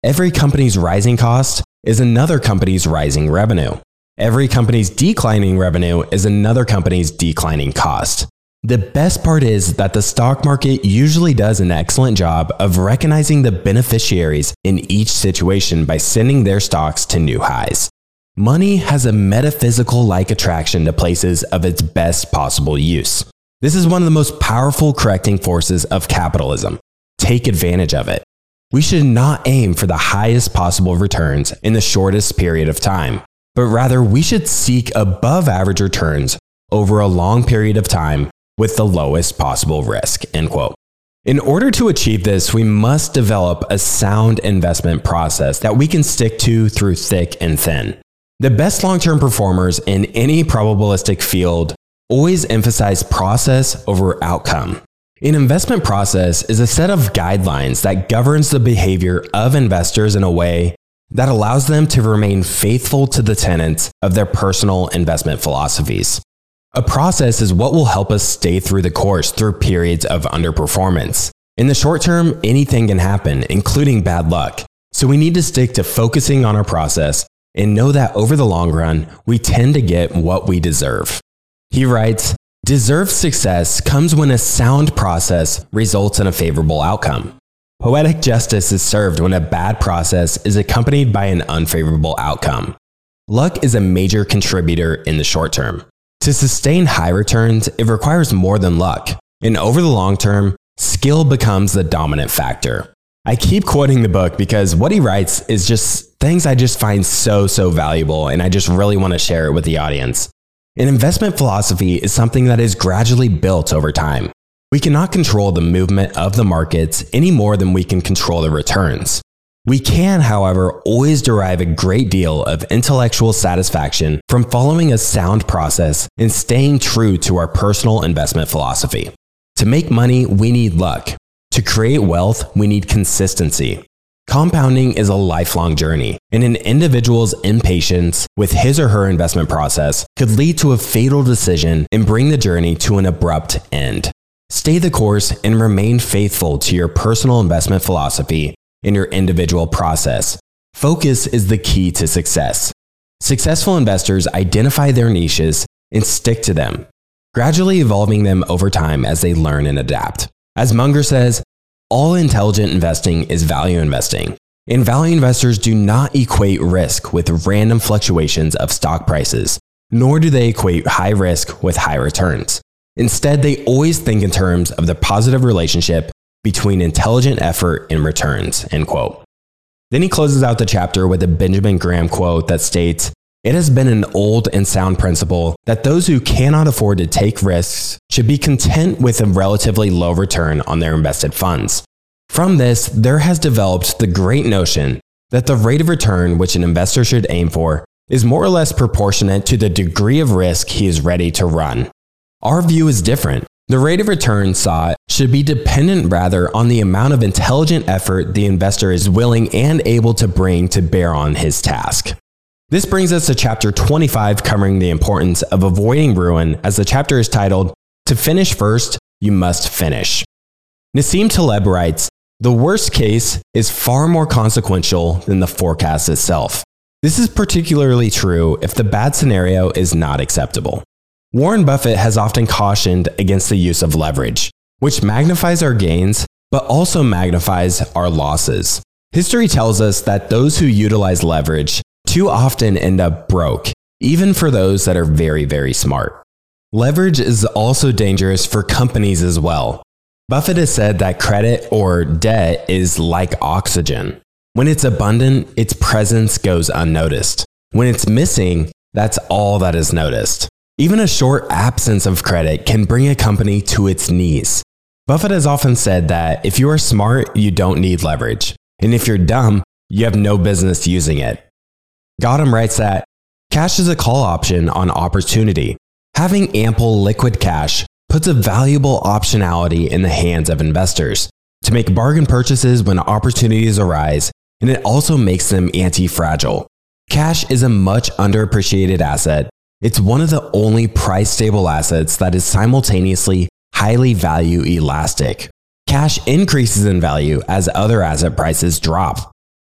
Every company's rising cost is another company's rising revenue. Every company's declining revenue is another company's declining cost. The best part is that the stock market usually does an excellent job of recognizing the beneficiaries in each situation by sending their stocks to new highs. Money has a metaphysical-like attraction to places of its best possible use. This is one of the most powerful correcting forces of capitalism. Take advantage of it. We should not aim for the highest possible returns in the shortest period of time, but rather we should seek above average returns over a long period of time with the lowest possible risk, end quote. In order to achieve this, we must develop a sound investment process that we can stick to through thick and thin. The best long-term performers in any probabilistic field always emphasize process over outcome. An investment process is a set of guidelines that governs the behavior of investors in a way that allows them to remain faithful to the tenets of their personal investment philosophies. A process is what will help us stay through the course through periods of underperformance. In the short term, anything can happen, including bad luck. So we need to stick to focusing on our process and know that over the long run, we tend to get what we deserve. He writes, "Deserved success comes when a sound process results in a favorable outcome. Poetic justice is served when a bad process is accompanied by an unfavorable outcome. Luck is a major contributor in the short term. To sustain high returns, it requires more than luck, and over the long term, skill becomes the dominant factor." I keep quoting the book because what he writes is just things I just find so, so valuable, and I just really want to share it with the audience. An investment philosophy is something that is gradually built over time. We cannot control the movement of the markets any more than we can control the returns. We can, however, always derive a great deal of intellectual satisfaction from following a sound process and staying true to our personal investment philosophy. To make money, we need luck. To create wealth, we need consistency. Compounding is a lifelong journey, and an individual's impatience with his or her investment process could lead to a fatal decision and bring the journey to an abrupt end. Stay the course and remain faithful to your personal investment philosophy in your individual process. Focus is the key to success. Successful investors identify their niches and stick to them, gradually evolving them over time as they learn and adapt. As Munger says, all intelligent investing is value investing, and value investors do not equate risk with random fluctuations of stock prices, nor do they equate high risk with high returns. Instead, they always think in terms of the positive relationship between intelligent effort and returns, end quote. Then he closes out the chapter with a Benjamin Graham quote that states, "It has been an old and sound principle that those who cannot afford to take risks should be content with a relatively low return on their invested funds. From this, there has developed the great notion that the rate of return which an investor should aim for is more or less proportionate to the degree of risk he is ready to run. Our view is different. The rate of return sought should be dependent rather on the amount of intelligent effort the investor is willing and able to bring to bear on his task." This brings us to chapter twenty-five, covering the importance of avoiding ruin, as the chapter is titled, "To finish first, you must finish." Nassim Taleb writes, "The worst case is far more consequential than the forecast itself. This is particularly true if the bad scenario is not acceptable." Warren Buffett has often cautioned against the use of leverage, which magnifies our gains, but also magnifies our losses. History tells us that those who utilize leverage too often end up broke, even for those that are very, very smart. Leverage is also dangerous for companies as well. Buffett has said that credit or debt is like oxygen. When it's abundant, its presence goes unnoticed. When it's missing, that's all that is noticed. Even a short absence of credit can bring a company to its knees. Buffett has often said that if you are smart, you don't need leverage. And if you're dumb, you have no business using it. Gautam writes that cash is a call option on opportunity. Having ample liquid cash puts a valuable optionality in the hands of investors to make bargain purchases when opportunities arise, and it also makes them anti-fragile. Cash is a much underappreciated asset. It's one of the only price-stable assets that is simultaneously highly value elastic. Cash increases in value as other asset prices drop.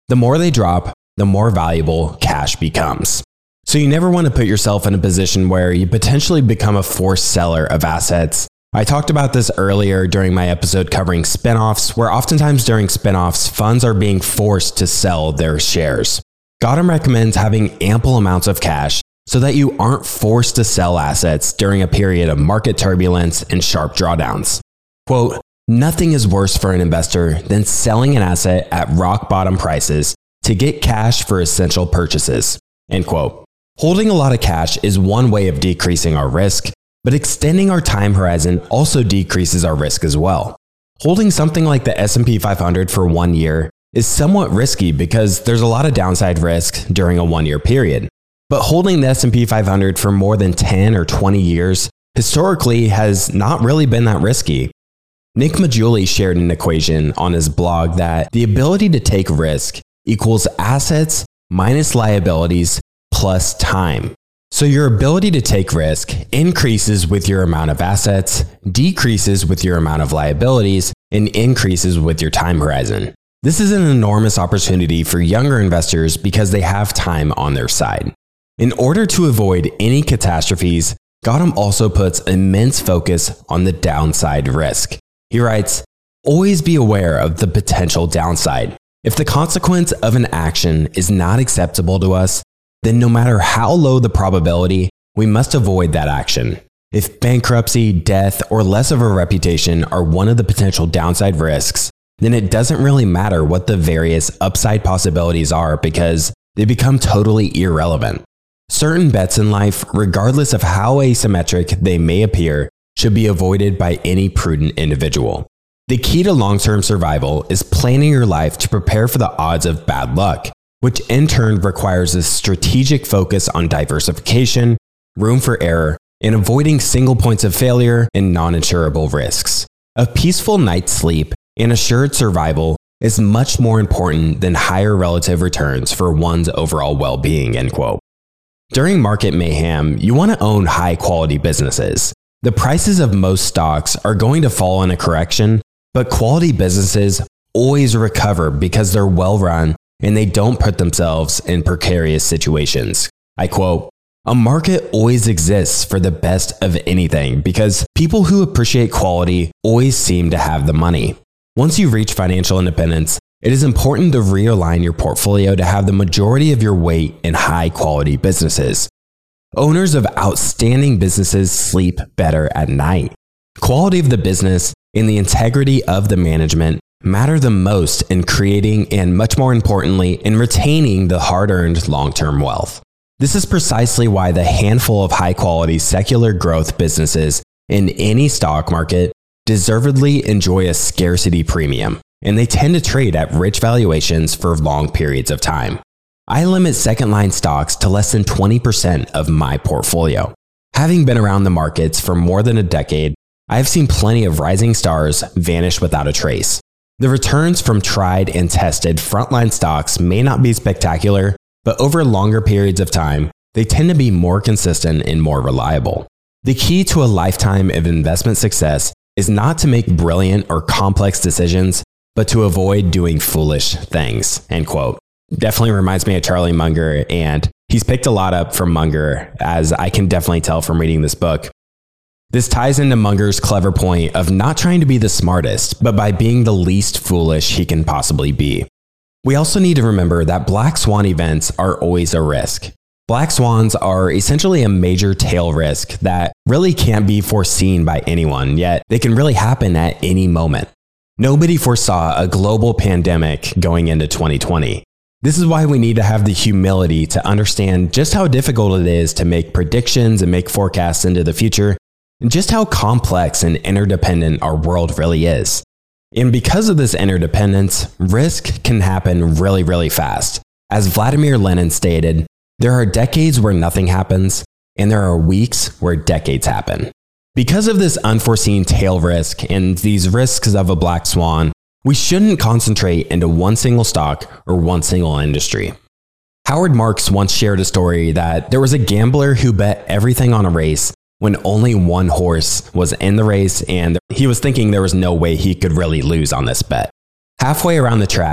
The more they drop, the more valuable cash becomes. So you never want to put yourself in a position where you potentially become a forced seller of assets. I talked about this earlier during my episode covering spinoffs, where oftentimes during spinoffs, funds are being forced to sell their shares. Gautam recommends having ample amounts of cash so that you aren't forced to sell assets during a period of market turbulence and sharp drawdowns. Quote, "Nothing is worse for an investor than selling an asset at rock bottom prices to get cash for essential purchases." End quote. Holding a lot of cash is one way of decreasing our risk, but extending our time horizon also decreases our risk as well. Holding something like the S and P five hundred for one year is somewhat risky because there's a lot of downside risk during a one-year period. But holding the S and P five hundred for more than ten or twenty years historically has not really been that risky. Nick Maggiulli shared an equation on his blog that the ability to take risk equals assets minus liabilities plus time. So your ability to take risk increases with your amount of assets, decreases with your amount of liabilities, and increases with your time horizon. This is an enormous opportunity for younger investors because they have time on their side. In order to avoid any catastrophes, Gautam also puts immense focus on the downside risk. He writes, "Always be aware of the potential downside. If the consequence of an action is not acceptable to us, then no matter how low the probability, we must avoid that action. If bankruptcy, death, or less of a reputation are one of the potential downside risks, then it doesn't really matter what the various upside possibilities are because they become totally irrelevant. Certain bets in life, regardless of how asymmetric they may appear, should be avoided by any prudent individual. The key to long-term survival is planning your life to prepare for the odds of bad luck, which in turn requires a strategic focus on diversification, room for error, and avoiding single points of failure and non-insurable risks. A peaceful night's sleep and assured survival is much more important than higher relative returns for one's overall well-being." End quote. During market mayhem, you want to own high-quality businesses. The prices of most stocks are going to fall in a correction, but quality businesses always recover because they're well-run and they don't put themselves in precarious situations. I quote, "A market always exists for the best of anything because people who appreciate quality always seem to have the money. Once you reach financial independence, it is important to realign your portfolio to have the majority of your weight in high-quality businesses. Owners of outstanding businesses sleep better at night. Quality of the business and the integrity of the management matter the most in creating and, much more importantly, in retaining the hard-earned long-term wealth. This is precisely why the handful of high-quality secular growth businesses in any stock market deservedly enjoy a scarcity premium, and they tend to trade at rich valuations for long periods of time. I limit second-line stocks to less than twenty percent of my portfolio. Having been around the markets for more than a decade, I have seen plenty of rising stars vanish without a trace. The returns from tried and tested frontline stocks may not be spectacular, but over longer periods of time, they tend to be more consistent and more reliable. The key to a lifetime of investment success is not to make brilliant or complex decisions, but to avoid doing foolish things." End quote. Definitely reminds me of Charlie Munger, and he's picked a lot up from Munger, as I can definitely tell from reading this book. This ties into Munger's clever point of not trying to be the smartest, but by being the least foolish he can possibly be. We also need to remember that black swan events are always a risk. Black swans are essentially a major tail risk that really can't be foreseen by anyone, yet they can really happen at any moment. Nobody foresaw a global pandemic going into twenty twenty. This is why we need to have the humility to understand just how difficult it is to make predictions and make forecasts into the future, and just how complex and interdependent our world really is. And because of this interdependence, risk can happen really, really fast. As Vladimir Lenin stated, there are decades where nothing happens, and there are weeks where decades happen. Because of this unforeseen tail risk and these risks of a black swan, we shouldn't concentrate into one single stock or one single industry. Howard Marks once shared a story that there was a gambler who bet everything on a race when only one horse was in the race, and he was thinking there was no way he could really lose on this bet. Halfway around the track,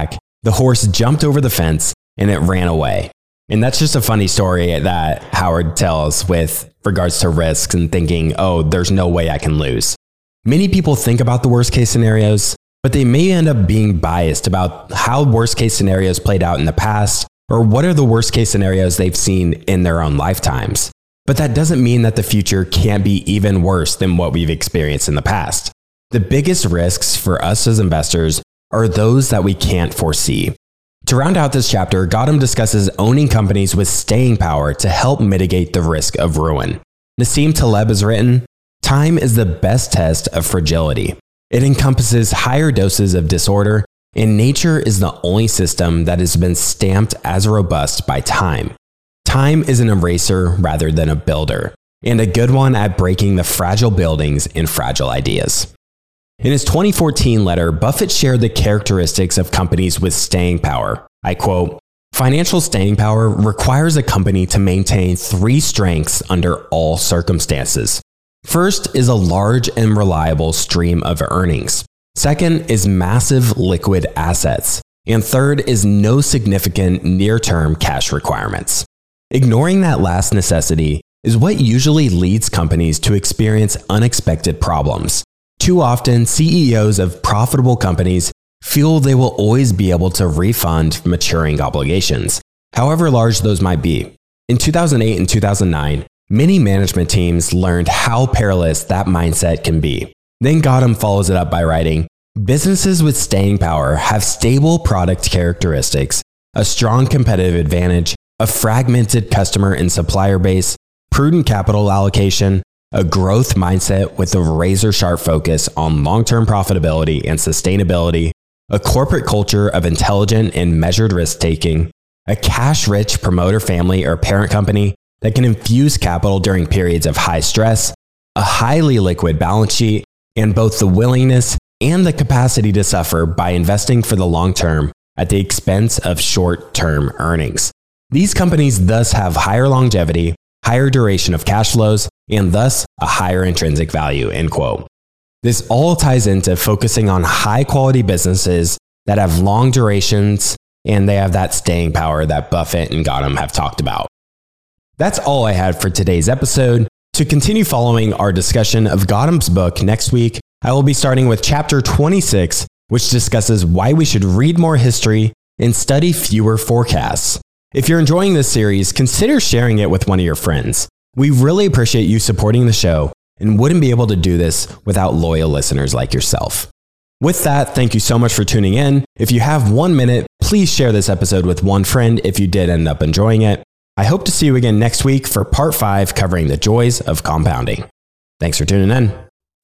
The horse jumped over the fence and it ran away. And that's just a funny story that Howard tells with regards to risks and thinking, oh, there's no way I can lose. Many people think about the worst case scenarios, but they may end up being biased about how worst case scenarios played out in the past, or what are the worst case scenarios they've seen in their own lifetimes. But that doesn't mean that the future can't be even worse than what we've experienced in the past. The biggest risks for us as investors are those that we can't foresee. To round out this chapter, Gautam discusses owning companies with staying power to help mitigate the risk of ruin. Nassim Taleb has written, "Time is the best test of fragility. It encompasses higher doses of disorder, and nature is the only system that has been stamped as robust by time. Time is an eraser rather than a builder, and a good one at breaking the fragile buildings and fragile ideas." In his twenty fourteen letter, Buffett shared the characteristics of companies with staying power. I quote, "Financial staying power requires a company to maintain three strengths under all circumstances. First is a large and reliable stream of earnings. Second is massive liquid assets. And third is no significant near-term cash requirements." Ignoring that last necessity is what usually leads companies to experience unexpected problems. Too often, C E Os of profitable companies feel they will always be able to refund maturing obligations, however large those might be. In two thousand eight and two thousand nine, many management teams learned how perilous that mindset can be. Then Gautam follows it up by writing, "Businesses with staying power have stable product characteristics, a strong competitive advantage, a fragmented customer and supplier base, prudent capital allocation, a growth mindset with a razor-sharp focus on long-term profitability and sustainability, a corporate culture of intelligent and measured risk-taking, a cash-rich promoter family or parent company that can infuse capital during periods of high stress, a highly liquid balance sheet, and both the willingness and the capacity to suffer by investing for the long term at the expense of short-term earnings. These companies thus have higher longevity, higher duration of cash flows, and thus a higher intrinsic value," end quote. This all ties into focusing on high-quality businesses that have long durations and they have that staying power that Buffett and Gautam have talked about. That's all I had for today's episode. To continue following our discussion of Gautam's book next week, I will be starting with chapter twenty-six, which discusses why we should read more history and study fewer forecasts. If you're enjoying this series, consider sharing it with one of your friends. We really appreciate you supporting the show and wouldn't be able to do this without loyal listeners like yourself. With that, thank you so much for tuning in. If you have one minute, please share this episode with one friend if you did end up enjoying it. I hope to see you again next week for part five covering the joys of compounding. Thanks for tuning in.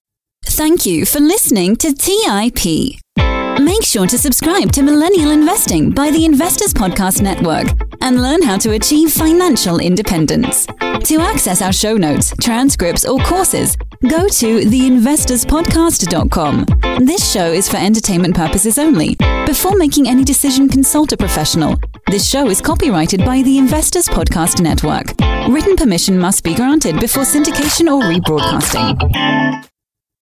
Thank you for listening to T I P. Make sure to subscribe to Millennial Investing by the Investors Podcast Network and learn how to achieve financial independence. To access our show notes, transcripts, or courses, go to the investors podcast dot com. This show is for entertainment purposes only. Before making any decision, consult a professional. This show is copyrighted by the Investors Podcast Network. Written permission must be granted before syndication or rebroadcasting.